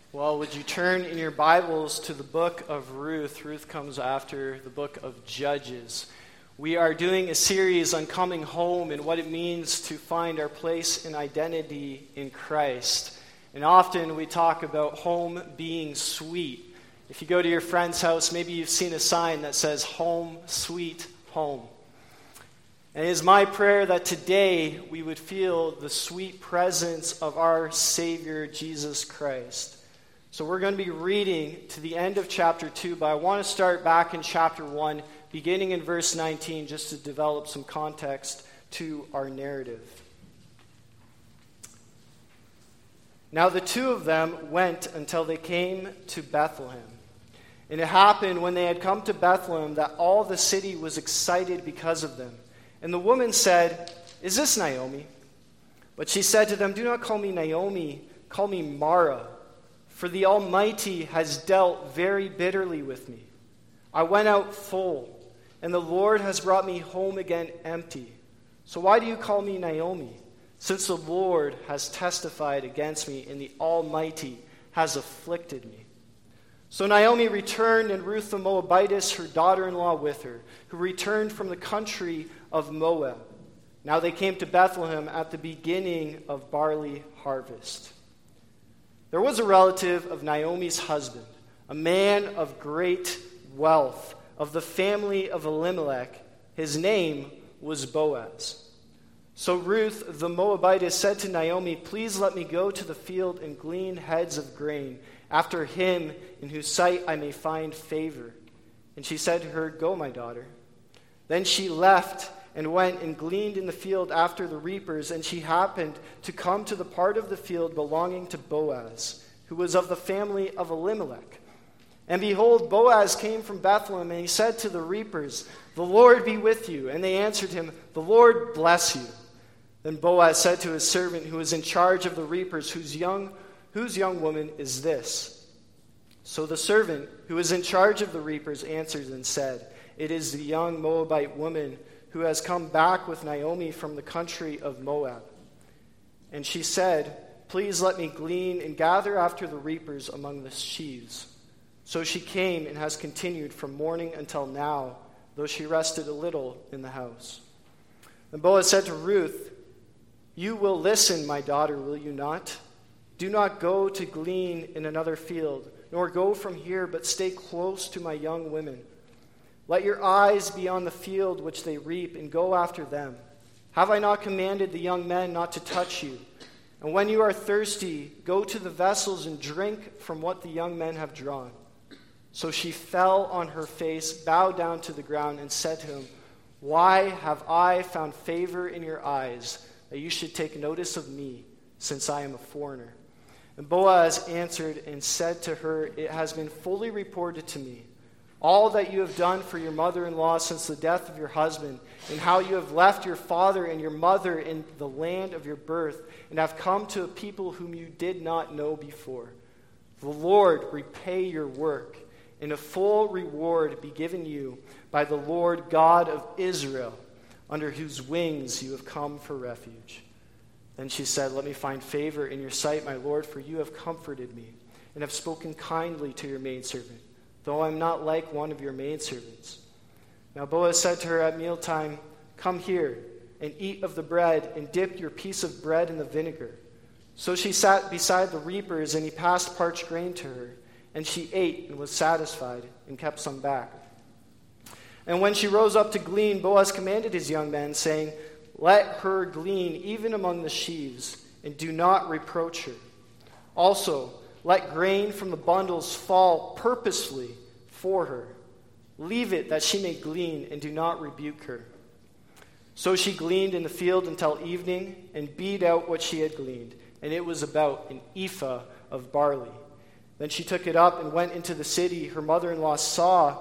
Well, would you turn in your Bibles to the book of Ruth? Ruth comes after the book of Judges. We are doing a series on coming home and what it means to find our place and identity in Christ. And often we talk about home being sweet. If you go to your friend's house, maybe you've seen a sign that says, "Home, sweet home." And it is my prayer that today we would feel the sweet presence of our Savior, Jesus Christ. So we're going to be reading to the end of chapter 2, but I want to start back in chapter 1, beginning in verse 19, just to develop some context to our narrative. Now the two of them went until they came to Bethlehem. And it happened when they had come to Bethlehem that all the city was excited because of them. And the woman said, "Is this Naomi?" But she said to them, "Do not call me Naomi, call me Mara. For the Almighty has dealt very bitterly with me. I went out full, and the Lord has brought me home again empty. So why do you call me Naomi? Since the Lord has testified against me, and the Almighty has afflicted me." So Naomi returned, and Ruth the Moabitess, her daughter-in-law, with her, who returned from the country of Moab. Now they came to Bethlehem at the beginning of barley harvest. There was a relative of Naomi's husband, a man of great wealth, of the family of Elimelech. His name was Boaz. So Ruth the Moabitess said to Naomi, "Please let me go to the field and glean heads of grain, after him in whose sight I may find favor." And she said to her, "Go, my daughter." Then she left and went and gleaned in the field after the reapers, and she happened to come to the part of the field belonging to Boaz, who was of the family of Elimelech. And behold, Boaz came from Bethlehem, and he said to the reapers, "The Lord be with you." And they answered him, "The Lord bless you." Then Boaz said to his servant who was in charge of the reapers, whose young woman is this?" So the servant who was in charge of the reapers answered and said, "It is the young Moabite woman who has come back with Naomi from the country of Moab." And she said, "Please let me glean and gather after the reapers among the sheaves." So she came and has continued from morning until now, though she rested a little in the house. Then Boaz said to Ruth, "You will listen, my daughter, will you not? Do not go to glean in another field, nor go from here, but stay close to my young women. Let your eyes be on the field which they reap, and go after them. Have I not commanded the young men not to touch you? And when you are thirsty, go to the vessels and drink from what the young men have drawn." So she fell on her face, bowed down to the ground, and said to him, "Why have I found favor in your eyes, that you should take notice of me, since I am a foreigner?" And Boaz answered and said to her, "It has been fully reported to me, all that you have done for your mother-in-law since the death of your husband, and how you have left your father and your mother in the land of your birth, and have come to a people whom you did not know before. The Lord repay your work, and a full reward be given you by the Lord God of Israel, under whose wings you have come for refuge." Then she said, "Let me find favor in your sight, my Lord, for you have comforted me, and have spoken kindly to your maidservant, though I am not like one of your maidservants." Now Boaz said to her at mealtime, "Come here, and eat of the bread, and dip your piece of bread in the vinegar." So she sat beside the reapers, and he passed parched grain to her, and she ate and was satisfied, and kept some back. And when she rose up to glean, Boaz commanded his young men, saying, "Let her glean even among the sheaves, and do not reproach her. Also, let grain from the bundles fall purposely for her. Leave it that she may glean, and do not rebuke her." So she gleaned in the field until evening, and beat out what she had gleaned, and it was about an ephah of barley. Then she took it up and went into the city. Her mother-in-law saw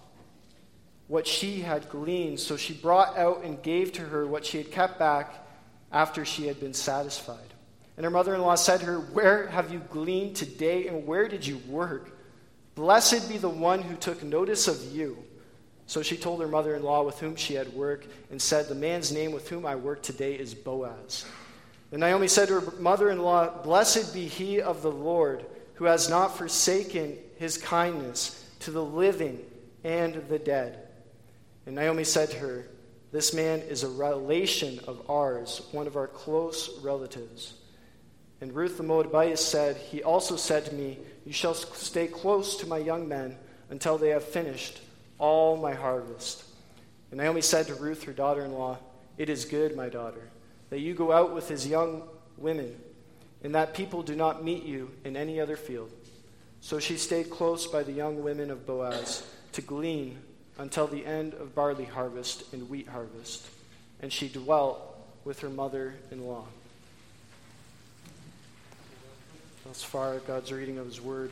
what she had gleaned, so she brought out and gave to her what she had kept back after she had been satisfied. And her mother-in-law said to her, "Where have you gleaned today, and where did you work? Blessed be the one who took notice of you." So she told her mother-in-law with whom she had worked, and said, "The man's name with whom I work today is Boaz." And Naomi said to her mother-in-law, "Blessed be he of the Lord, who has not forsaken his kindness to the living and the dead." And Naomi said to her, "This man is a relation of ours, one of our close relatives." And Ruth the Moabitess said, "He also said to me, 'You shall stay close to my young men until they have finished all my harvest.' And Naomi said to Ruth, her daughter-in-law, 'It is good, my daughter, that you go out with his young women, and that people do not meet you in any other field.' So she stayed close by the young women of Boaz to glean until the end of barley harvest and wheat harvest. And she dwelt with her mother-in-law." Thus far, God's reading of his word.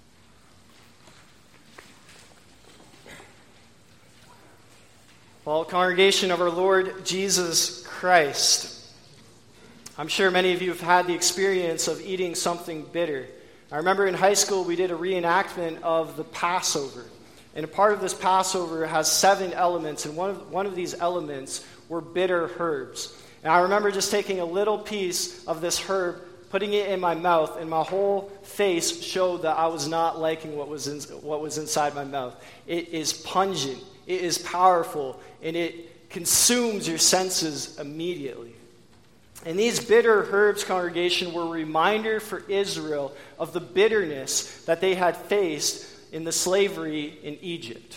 Well, congregation of our Lord Jesus Christ, I'm sure many of you have had the experience of eating something bitter. I remember in high school we did a reenactment of the Passover. And a part of this Passover has 7 elements, and one of these elements were bitter herbs. And I remember just taking a little piece of this herb, putting it in my mouth, and my whole face showed that I was not liking what was inside my mouth. It is pungent, it is powerful, and it consumes your senses immediately. And these bitter herbs, congregation, were a reminder for Israel of the bitterness that they had faced in the slavery in Egypt.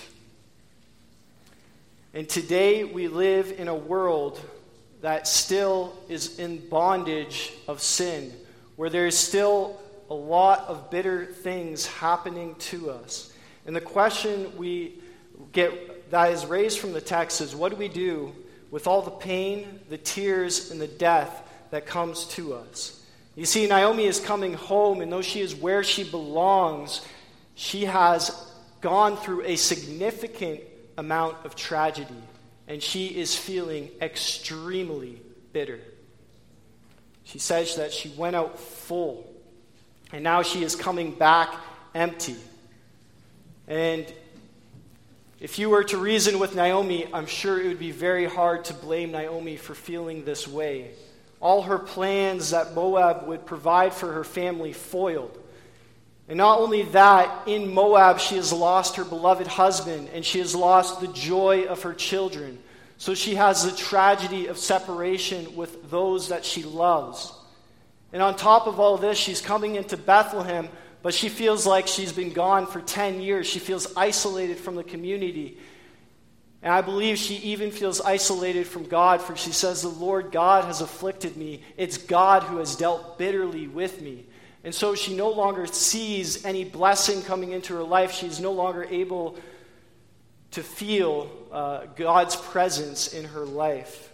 And today we live in a world that still is in bondage of sin, where there is still a lot of bitter things happening to us. And the question we get that is raised from the text is, what do we do with all the pain, the tears, and the death that comes to us? You see, Naomi is coming home, and though she is where she belongs, she has gone through a significant amount of tragedy, and she is feeling extremely bitter. She says that she went out full, and now she is coming back empty. And if you were to reason with Naomi, I'm sure it would be very hard to blame Naomi for feeling this way. All her plans that Moab would provide for her family foiled. And not only that, in Moab she has lost her beloved husband, and she has lost the joy of her children. So she has the tragedy of separation with those that she loves. And on top of all this, she's coming into Bethlehem, but she feels like she's been gone for 10 years. She feels isolated from the community. And I believe she even feels isolated from God, for she says, "The Lord God has afflicted me. It's God who has dealt bitterly with me." And so she no longer sees any blessing coming into her life. She's no longer able to feel God's presence in her life.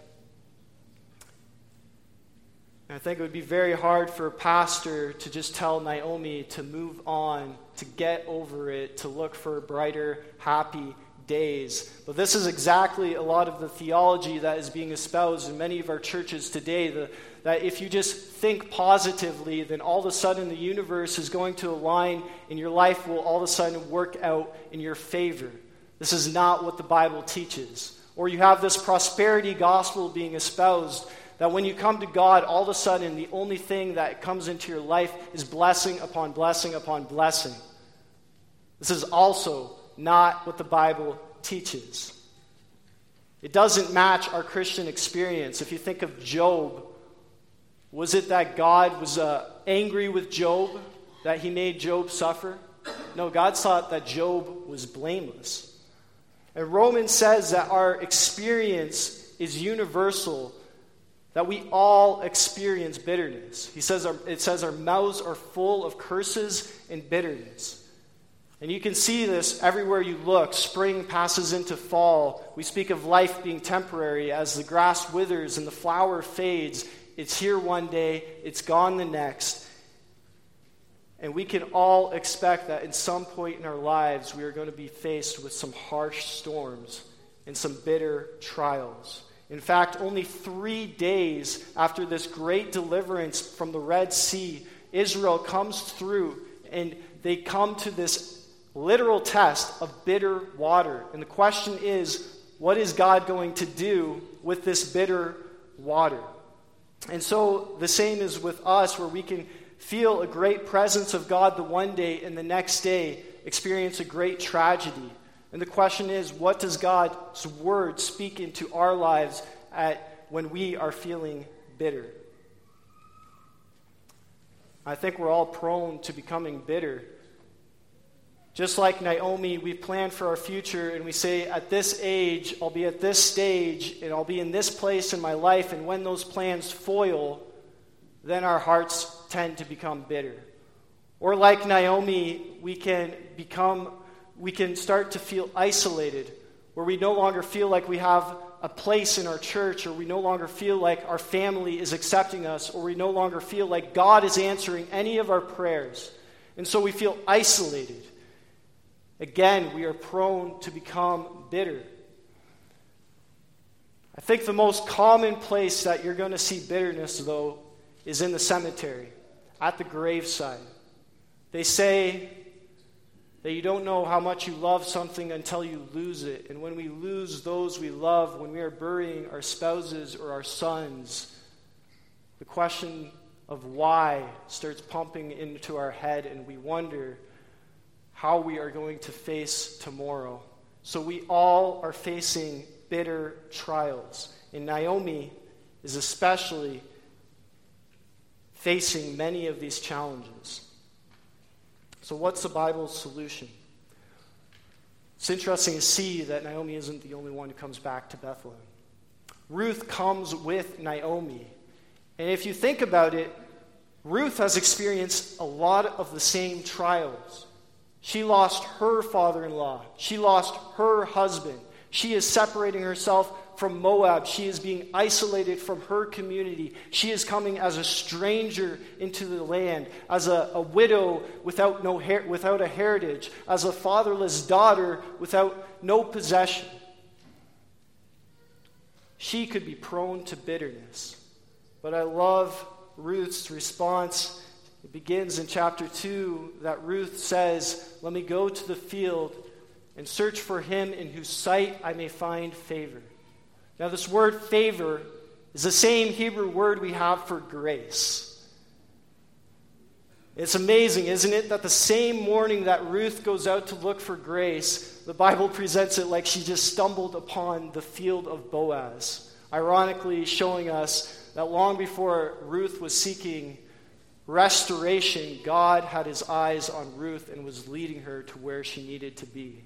And I think it would be very hard for a pastor to just tell Naomi to move on, to get over it, to look for brighter, happy days. But this is exactly a lot of the theology that is being espoused in many of our churches today, that if you just think positively, then all of a sudden the universe is going to align and your life will all of a sudden work out in your favor. This is not what the Bible teaches. Or you have this prosperity gospel being espoused, that when you come to God, all of a sudden the only thing that comes into your life is blessing upon blessing upon blessing. This is also not what the Bible teaches. It doesn't match our Christian experience. If you think of Job, was it that God was angry with Job, that he made Job suffer? No, God thought that Job was blameless. And Romans says that our experience is universal, that we all experience bitterness. It says our mouths are full of curses and bitterness. And you can see this everywhere you look. Spring passes into fall. We speak of life being temporary as the grass withers and the flower fades. It's here one day, it's gone the next. And we can all expect that at some point in our lives we are going to be faced with some harsh storms and some bitter trials. In fact, only 3 days after this great deliverance from the Red Sea, Israel comes through and they come to this literal test of bitter water. And the question is, what is God going to do with this bitter water? And so the same is with us, where we can feel a great presence of God the one day and the next day experience a great tragedy. And the question is, what does God's word speak into our lives when we are feeling bitter? I think we're all prone to becoming bitter. Just like Naomi, we plan for our future and we say, at this age, I'll be at this stage and I'll be in this place in my life, and when those plans foil, then our hearts tend to become bitter. Or like Naomi, we can start to feel isolated, where we no longer feel like we have a place in our church, or we no longer feel like our family is accepting us, or we no longer feel like God is answering any of our prayers. And so we feel isolated. Again, we are prone to become bitter. I think the most common place that you're going to see bitterness, though, is in the cemetery, at the graveside. They say that you don't know how much you love something until you lose it. And when we lose those we love, when we are burying our spouses or our sons, the question of why starts pumping into our head, and we wonder how we are going to face tomorrow. So we all are facing bitter trials. And Naomi is especially facing many of these challenges. So what's the Bible's solution? It's interesting to see that Naomi isn't the only one who comes back to Bethlehem. Ruth comes with Naomi. And if you think about it, Ruth has experienced a lot of the same trials. She lost her father-in-law. She lost her husband. She is separating herself from Moab. She is being isolated from her community. She is coming as a stranger into the land, as a widow without a heritage, as a fatherless daughter without no possession. She could be prone to bitterness. But I love Ruth's response. It begins in chapter 2 that Ruth says, "Let me go to the field and search for him in whose sight I may find favor." Now this word favor is the same Hebrew word we have for grace. It's amazing, isn't it, that the same morning that Ruth goes out to look for grace, the Bible presents it like she just stumbled upon the field of Boaz, ironically showing us that long before Ruth was seeking restoration, God had his eyes on Ruth and was leading her to where she needed to be.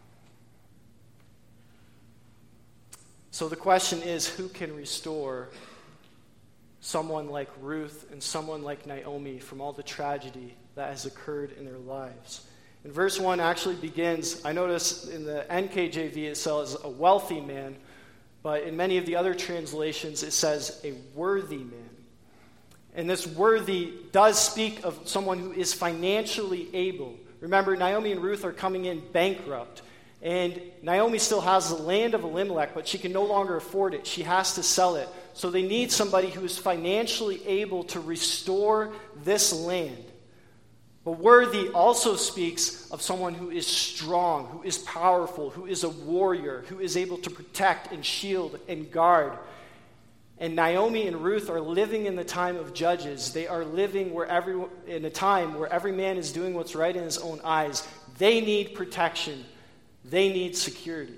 So the question is, who can restore someone like Ruth and someone like Naomi from all the tragedy that has occurred in their lives? And verse 1 actually begins, I notice in the NKJV it says a wealthy man, but in many of the other translations it says a worthy man. And this worthy does speak of someone who is financially able. Remember, Naomi and Ruth are coming in bankrupt. And Naomi still has the land of Elimelech, but she can no longer afford it. She has to sell it. So they need somebody who is financially able to restore this land. But worthy also speaks of someone who is strong, who is powerful, who is a warrior, who is able to protect and shield and guard. And Naomi and Ruth are living in the time of Judges. They are living in a time where every man is doing what's right in his own eyes. They need protection. They need security.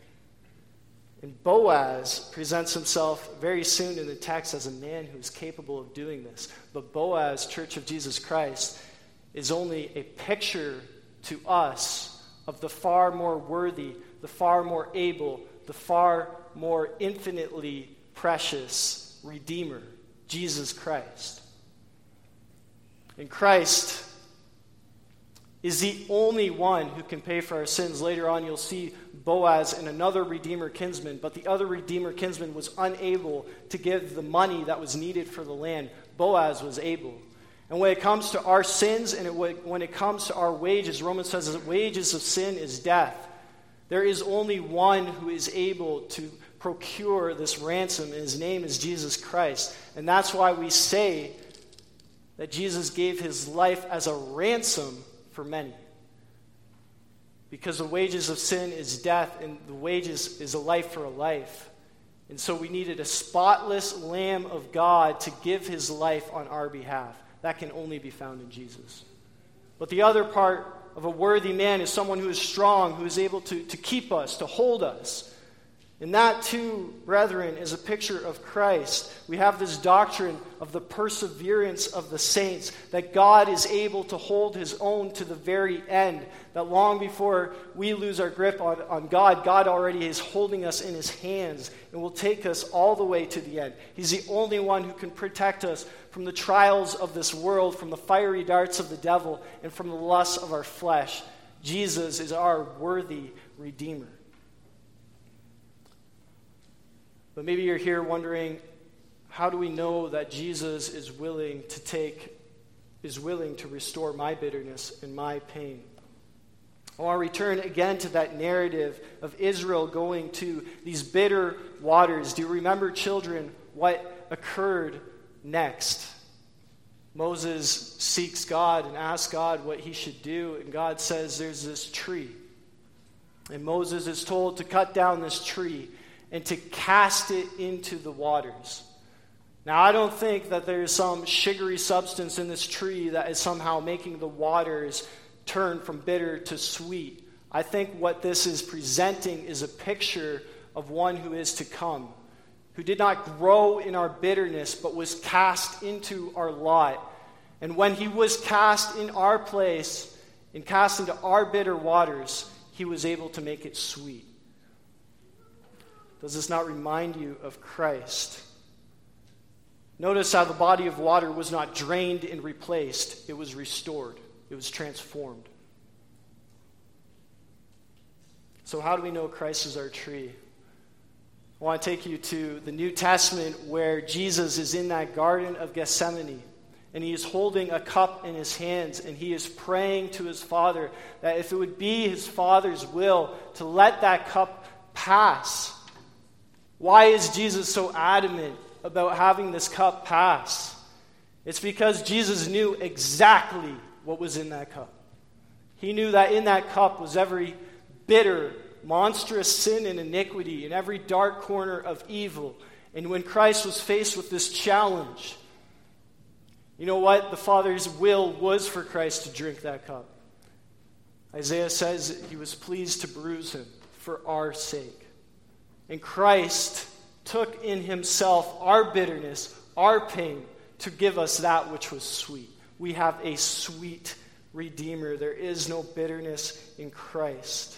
And Boaz presents himself very soon in the text as a man who is capable of doing this. But Boaz, Church of Jesus Christ, is only a picture to us of the far more worthy, the far more able, the far more infinitely precious Redeemer, Jesus Christ. And Christ is the only one who can pay for our sins. Later on, you'll see Boaz and another Redeemer kinsman, but the other Redeemer kinsman was unable to give the money that was needed for the land. Boaz was able. And when it comes to our sins and when it comes to our wages, Romans says the wages of sin is death. There is only one who is able to procure this ransom, and his name is Jesus Christ. And that's why we say that Jesus gave his life as a ransom for many. Because the wages of sin is death, and the wages is a life for a life. And so we needed a spotless Lamb of God to give his life on our behalf. that can only be found in Jesus. But the other part of a worthy man is someone who is strong, who is able to keep us, to hold us. And that too, brethren, is a picture of Christ. We have this doctrine of the perseverance of the saints, that God is able to hold his own to the very end, that long before we lose our grip on God, God already is holding us in his hands and will take us all the way to the end. He's the only one who can protect us from the trials of this world, from the fiery darts of the devil, and from the lusts of our flesh. Jesus is our worthy Redeemer. But maybe you're here wondering, how do we know that Jesus is willing to restore my bitterness and my pain? I want to return again to that narrative of Israel going to these bitter waters. Do you remember, children, what occurred next? Moses seeks God and asks God what he should do, and God says there's this tree. And Moses is told to cut down this tree and to cast it into the waters. Now, I don't think that there's some sugary substance in this tree that is somehow making the waters turn from bitter to sweet. I think what this is presenting is a picture of one who is to come, who did not grow in our bitterness, but was cast into our lot. And when he was cast in our place and cast into our bitter waters, he was able to make it sweet. Does this not remind you of Christ? Notice how the body of water was not drained and replaced. It was restored. It was transformed. So how do we know Christ is our tree? I want to take you to the New Testament where Jesus is in that Garden of Gethsemane. And he is holding a cup in his hands, and he is praying to his Father that if it would be his Father's will to let that cup pass. Why is Jesus so adamant about having this cup pass? It's because Jesus knew exactly what was in that cup. He knew that in that cup was every bitter, monstrous sin and iniquity, and every dark corner of evil. And when Christ was faced with this challenge, you know what? The Father's will was for Christ to drink that cup. Isaiah says he was pleased to bruise him for our sake. And Christ took in himself our bitterness, our pain, to give us that which was sweet. We have a sweet Redeemer. There is no bitterness in Christ.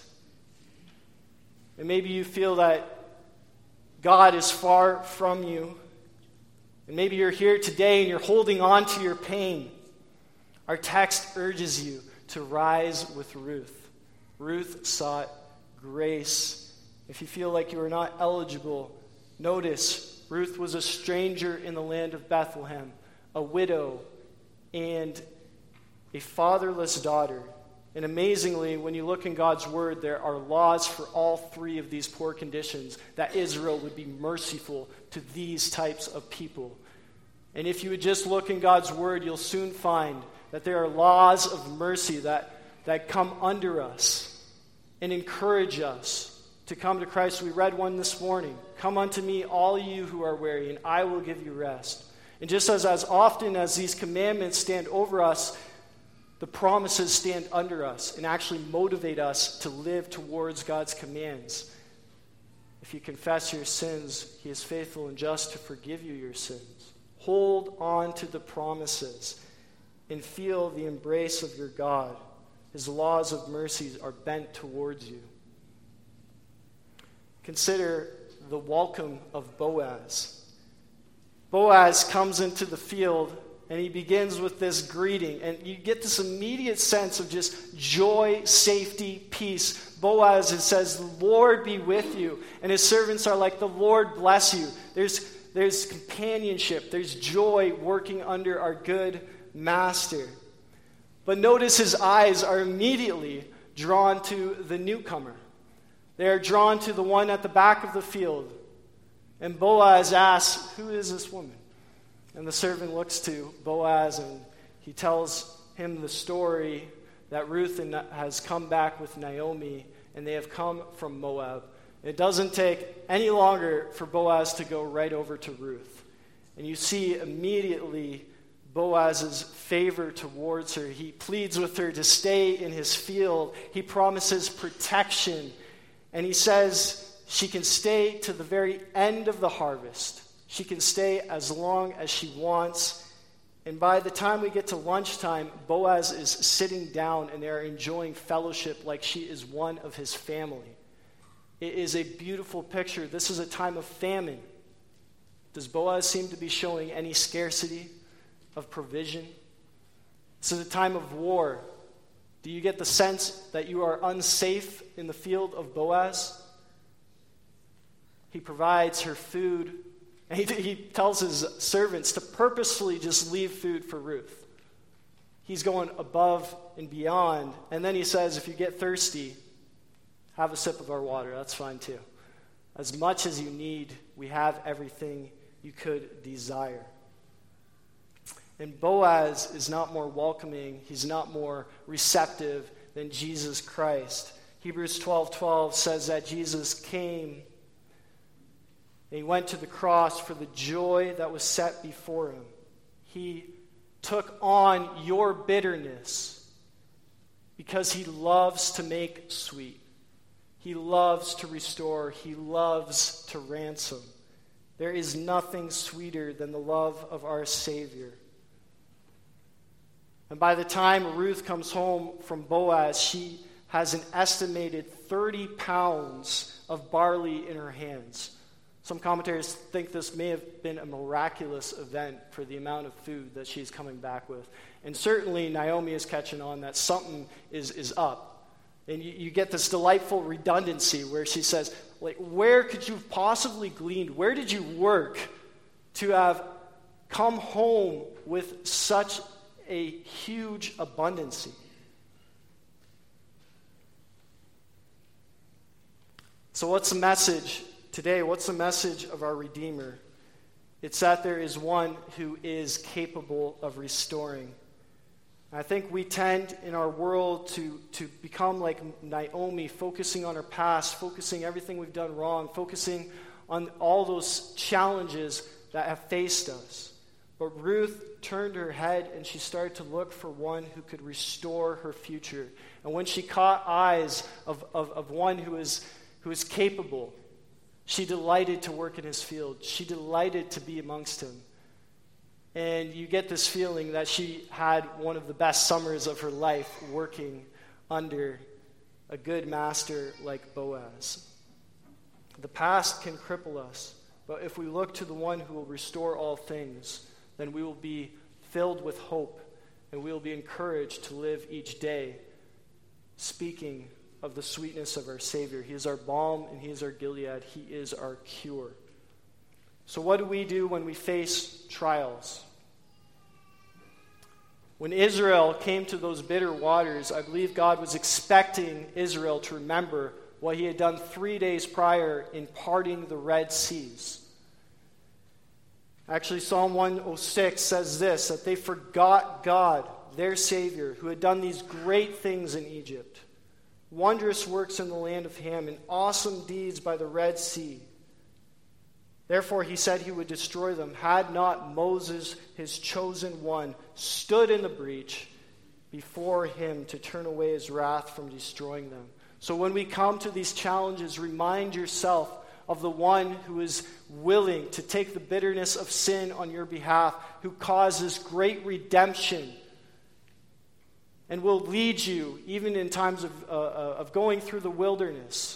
And maybe you feel that God is far from you. And maybe you're here today and you're holding on to your pain. Our text urges you to rise with Ruth. Ruth sought grace. If you feel like you are not eligible, notice Ruth was a stranger in the land of Bethlehem, a widow, and a fatherless daughter. And amazingly, when you look in God's word, there are laws for all three of these poor conditions, that Israel would be merciful to these types of people. And if you would just look in God's word, you'll soon find that there are laws of mercy that come under us and encourage us to come to Christ. We read one this morning. Come unto me, all you who are weary, and I will give you rest. And just as often as these commandments stand over us, the promises stand under us and actually motivate us to live towards God's commands. If you confess your sins, he is faithful and just to forgive you your sins. Hold on to the promises and feel the embrace of your God. His laws of mercy are bent towards you. Consider the welcome of Boaz. Boaz comes into the field and he begins with this greeting. And you get this immediate sense of just joy, safety, peace. Boaz, it says, the Lord be with you. And his servants are like, the Lord bless you. There's companionship. There's joy working under our good master. But notice his eyes are immediately drawn to the newcomer. They are drawn to the one at the back of the field. And Boaz asks, who is this woman? And the servant looks to Boaz and he tells him the story that Ruth has come back with Naomi and they have come from Moab. It doesn't take any longer for Boaz to go right over to Ruth. And you see immediately Boaz's favor towards her. He pleads with her to stay in his field. He promises protection. And he says she can stay to the very end of the harvest. She can stay as long as she wants. And by the time we get to lunchtime, Boaz is sitting down and they're enjoying fellowship like she is one of his family. It is a beautiful picture. This is a time of famine. Does Boaz seem to be showing any scarcity of provision? This is a time of war. Do you get the sense that you are unsafe in the field of Boaz? He provides her food, and he tells his servants to purposefully just leave food for Ruth. He's going above and beyond. And then he says, if you get thirsty, have a sip of our water. That's fine too. As much as you need, we have everything you could desire. And Boaz is not more welcoming, he's not more receptive than Jesus Christ. Hebrews 12:12 says that Jesus came and he went to the cross for the joy that was set before him. He took on your bitterness because he loves to make sweet. He loves to restore. He loves to ransom. There is nothing sweeter than the love of our Savior. And by the time Ruth comes home from Boaz, she has an estimated 30 pounds of barley in her hands. Some commentators think this may have been a miraculous event for the amount of food that she's coming back with. And certainly Naomi is catching on that something is up. And you get this delightful redundancy where she says, like, where could you have possibly gleaned? Where did you work to have come home with such a huge abundancy? So what's the message today? What's the message of our Redeemer? It's that there is one who is capable of restoring. I think we tend in our world to become like Naomi, focusing on our past, focusing everything we've done wrong, focusing on all those challenges that have faced us. But Ruth turned her head and she started to look for one who could restore her future. And when she caught eyes of one who is capable, she delighted to work in his field. She delighted to be amongst him. And you get this feeling that she had one of the best summers of her life working under a good master like Boaz. The past can cripple us, but if we look to the one who will restore all things, then we will be filled with hope and we will be encouraged to live each day speaking of the sweetness of our Savior. He is our balm and he is our Gilead. He is our cure. So what do we do when we face trials? When Israel came to those bitter waters, I believe God was expecting Israel to remember what he had done 3 days prior in parting the Red Seas. Actually, Psalm 106 says this, that they forgot God, their Savior, who had done these great things in Egypt, wondrous works in the land of Ham, and awesome deeds by the Red Sea. Therefore he said he would destroy them, had not Moses, his chosen one, stood in the breach before him to turn away his wrath from destroying them. So when we come to these challenges, remind yourself of the one who is willing to take the bitterness of sin on your behalf, who causes great redemption and will lead you even in times of going through the wilderness.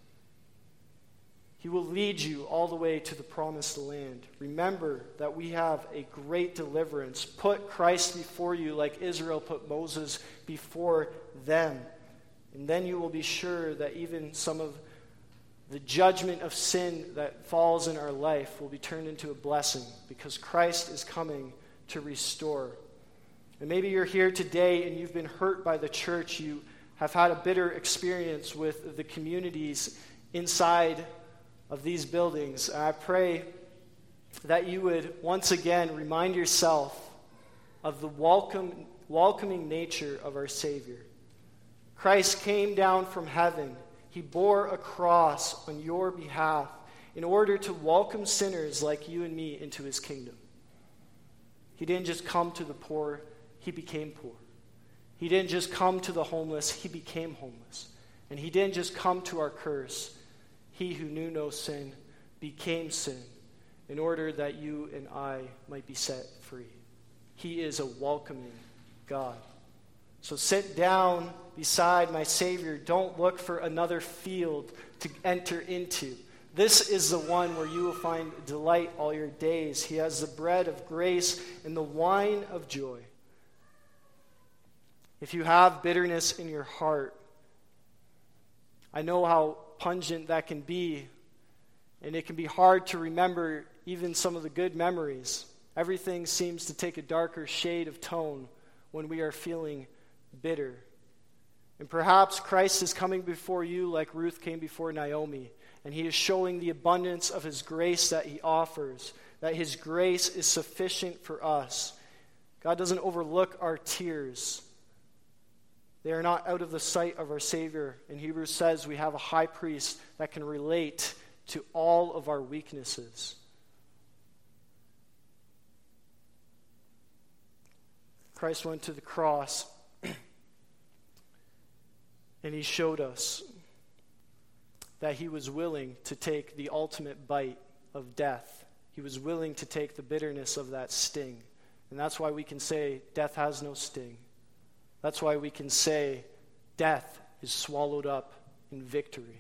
He will lead you all the way to the promised land. Remember that we have a great deliverance. Put Christ before you like Israel put Moses before them. And then you will be sure that even some of the judgment of sin that falls in our life will be turned into a blessing because Christ is coming to restore. And maybe you're here today and you've been hurt by the church. You have had a bitter experience with the communities inside of these buildings. And I pray that you would once again remind yourself of the welcoming nature of our Savior. Christ came down from heaven. He bore a cross on your behalf in order to welcome sinners like you and me into his kingdom. He didn't just come to the poor, he became poor. He didn't just come to the homeless, he became homeless. And he didn't just come to our curse. He who knew no sin became sin in order that you and I might be set free. He is a welcoming God. So sit down beside my Savior. Don't look for another field to enter into. This is the one where you will find delight all your days. He has the bread of grace and the wine of joy. If you have bitterness in your heart, I know how pungent that can be, and it can be hard to remember even some of the good memories. Everything seems to take a darker shade of tone when we are feeling bitter. And perhaps Christ is coming before you like Ruth came before Naomi, and he is showing the abundance of his grace that he offers, that his grace is sufficient for us. God doesn't overlook our tears. They are not out of the sight of our Savior. And Hebrews says we have a high priest that can relate to all of our weaknesses. Christ went to the cross and he showed us that he was willing to take the ultimate bite of death. He was willing to take the bitterness of that sting. And that's why we can say death has no sting. That's why we can say death is swallowed up in victory.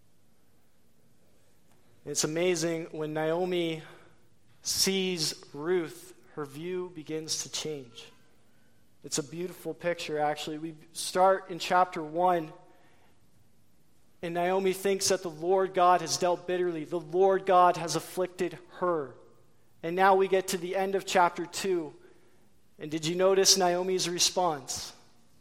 It's amazing when Naomi sees Ruth, her view begins to change. It's a beautiful picture, actually. We start in chapter 1, and Naomi thinks that the Lord God has dealt bitterly. The Lord God has afflicted her. And now we get to the end of chapter 2. And did you notice Naomi's response?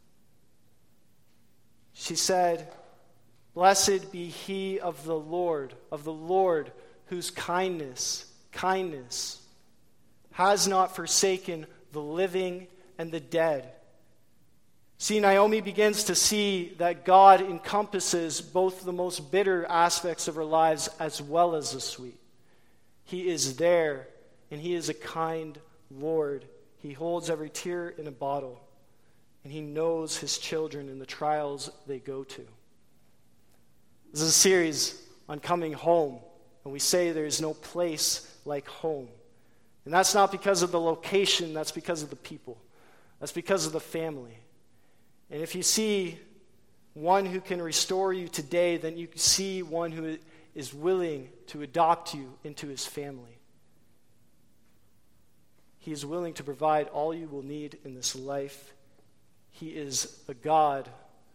She said, "Blessed be he of the Lord whose kindness has not forsaken the living and the dead." See, Naomi begins to see that God encompasses both the most bitter aspects of her lives as well as the sweet. He is there, and he is a kind Lord. He holds every tear in a bottle, and he knows his children and the trials they go to. This is a series on coming home, and we say there is no place like home. And that's not because of the location, that's because of the people. That's because of the family. And if you see one who can restore you today, then you see one who is willing to adopt you into his family. He is willing to provide all you will need in this life. He is a God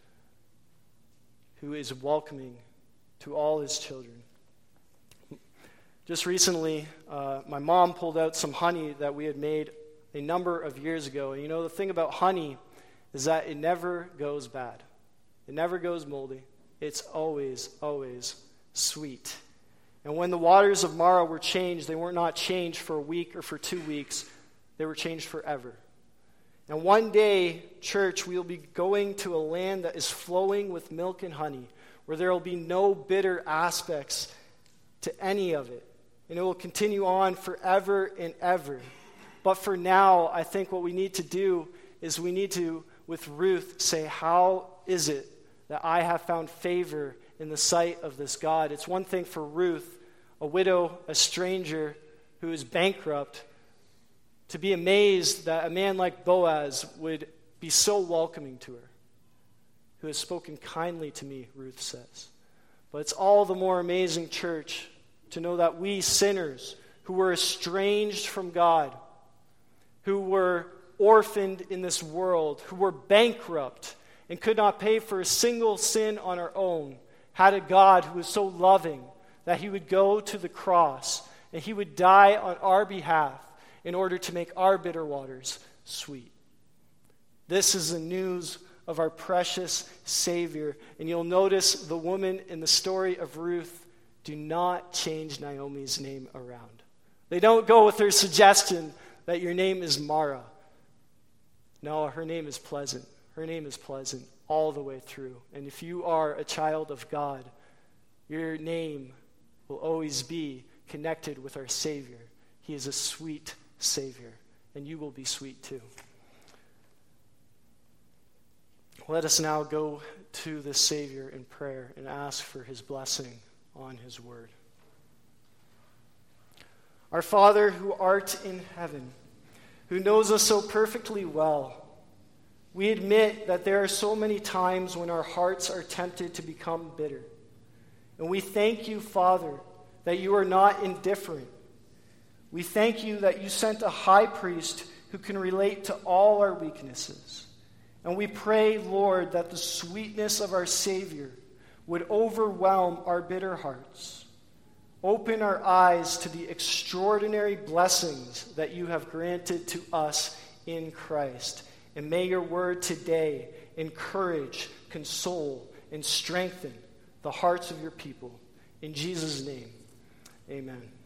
who is welcoming to all his children. Just recently, my mom pulled out some honey that we had made a number of years ago. And you know, the thing about honey is that it never goes bad. It never goes moldy. It's always, always sweet. And when the waters of Mara were changed, they were not changed for a week or for 2 weeks. They were changed forever. And one day, church, we will be going to a land that is flowing with milk and honey, where there will be no bitter aspects to any of it. And it will continue on forever and ever. But for now, I think what we need to do is we need to, with Ruth, say, how is it that I have found favor in the sight of this God? It's one thing for Ruth, a widow, a stranger who is bankrupt, to be amazed that a man like Boaz would be so welcoming to her, who has spoken kindly to me, Ruth says. But it's all the more amazing, church, to know that we sinners who were estranged from God, who were orphaned in this world, who were bankrupt and could not pay for a single sin on our own, had a God who was so loving that he would go to the cross and he would die on our behalf in order to make our bitter waters sweet. This is the news of our precious Savior. And you'll notice the woman in the story of Ruth do not change Naomi's name around. They don't go with her suggestion that your name is Mara. No, her name is pleasant. Her name is pleasant all the way through. And if you are a child of God, your name will always be connected with our Savior. He is a sweet Savior. and you will be sweet too. Let us now go to the Savior in prayer and ask for his blessing on his word. Our Father, who art in heaven, who knows us so perfectly well, we admit that there are so many times when our hearts are tempted to become bitter. And we thank you, Father, that you are not indifferent. We thank you that you sent a high priest who can relate to all our weaknesses. And we pray, Lord, that the sweetness of our Savior would overwhelm our bitter hearts. Open our eyes to the extraordinary blessings that you have granted to us in Christ. And may your word today encourage, console, and strengthen the hearts of your people. In Jesus' name, amen.